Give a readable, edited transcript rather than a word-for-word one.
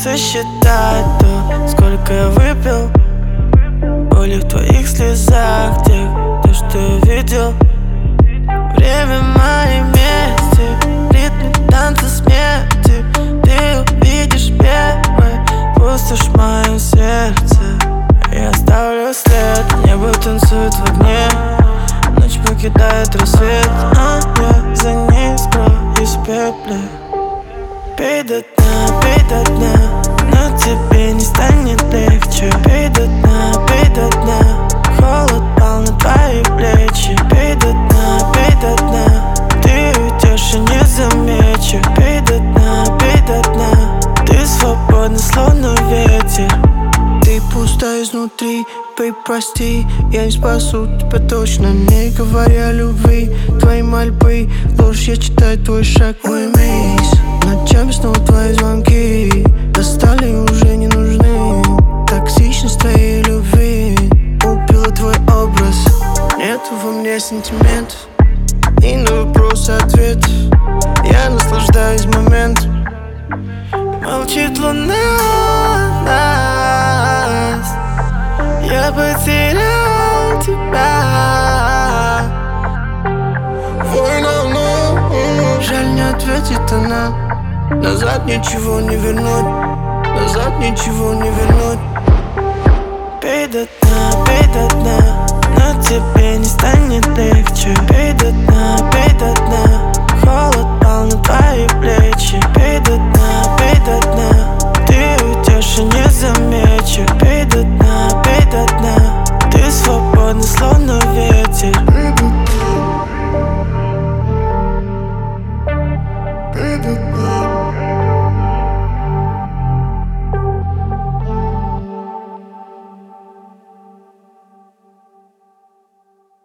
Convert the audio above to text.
сосчитать то, сколько я выпил. Боли в твоих слезах, тех, то, что я видел. Время моей мести, в ритме танца смерти. Ты увидишь первой, пустошь в моем сердце. Я оставлю след, небо танцует в огне. Ночь покидает рассвет, а я за ней скроюсь в пепле. Пей до дна, но тебе не станет легче. Пей до дна, холод пал на твои плечи. Пей до дна, ты уйдешь и не замечу. Пей до дна, ты свободна, словно ветер. Ты пуста изнутри, пей, прости. Я не спасу тебя точно, не говоря о любви. Твои мольбы, ложь, я читаю твой шаг. Уймись, ночами снова твои звонки достали, уже не нужны. Токсичность твоей любви убила твой образ. Нету во мне сантиментов и на вопрос ответ. Я наслаждаюсь моментом. Молчит луна, я потерял тебя. Война, но жаль, не ответит она. Назад ничего не вернуть, назад ничего не вернуть. Пей до дна, но тебе не станет легче. Пей до дна, холод пал на твои плечи.